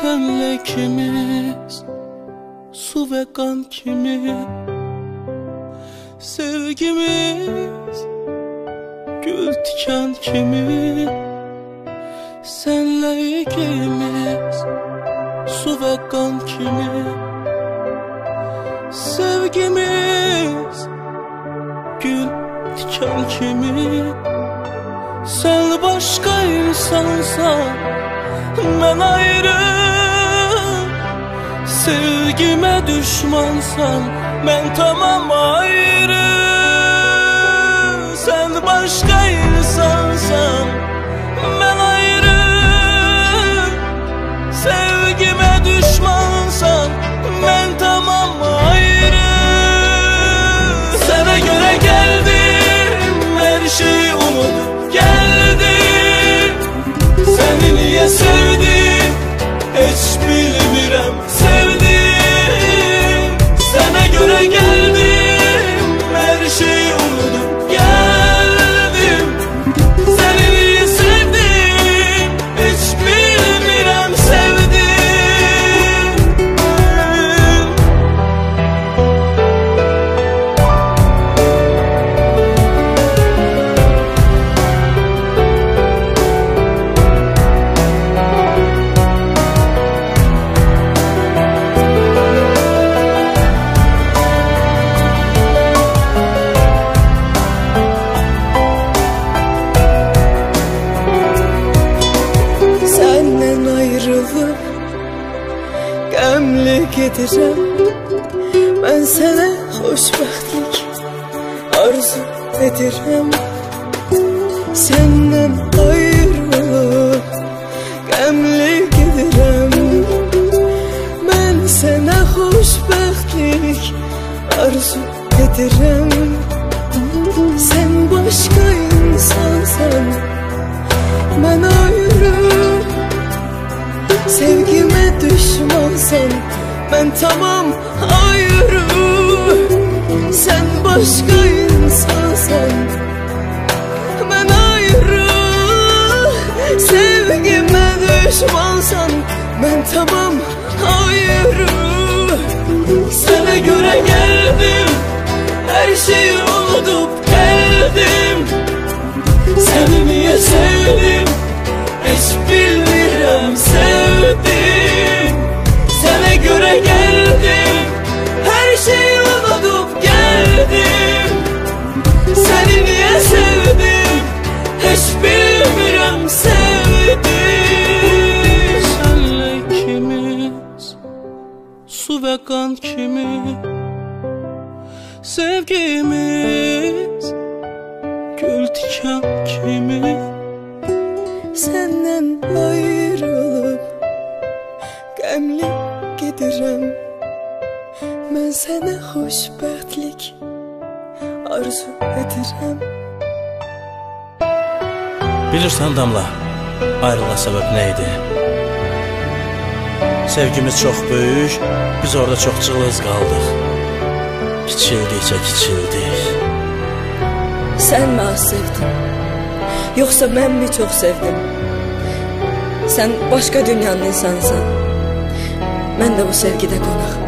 senle ikimiz, su ve kan kimi. Sevgimiz gül tikan kimi. Senle ikimiz, su ve kan kimi. Sevgimiz gül tikan kimi. Sen başka insansan ben ayrı. Sevgime düşmansan ben tamam ayrı. Sen başka insansan ben ayrı. Sevgime düşmansan ben tamam ayrı. Sana göre geldim, her şeyi unutup geldim. Seni niye sevdim hiç bilmirem sevdim. Sana göre geldim, her şeyi unutup geldim. Seni niye sevdim hiç bilmirem sevdim. Qəmli gedirəm, mən sənə xoşbəxtlik arzu edirəm. Səndən ayrılıb qəmli gedirəm, mən sənə xoşbəxtlik arzu edirəm. Sən başqa insansan, mən ayrı. Sevgime düşmansan ben tamam ayrı. Sen başka insansan ben ayrı. Sevgime düşmansan ben tamam ayrı. Sana göre geldim, her şeyi unutup geldim. Seni niye sevdim hiç bilmirem sevdim. Sana göre geldim, her şeyi unutup geldim. Seni niye sevdim hiç bilmirem sevdim. Senle ikimiz, su ve kan kimi. Sevgimiz gül tikan kimi. Senden ayrılıp qəmli gedirəm, mən sənə xoşbəxtlik arzu edirəm. Bilirsən Damla, ayrılma səbəb nə idi? Sevgimiz çox böyük, biz orada çox cılız qaldıq. Kiçildikcə kiçildik. Sən mi az sevdin, yoxsa mən mi çox sevdim? Sən başqa dünyanın insansan, mən də bu sevgidə qonaq.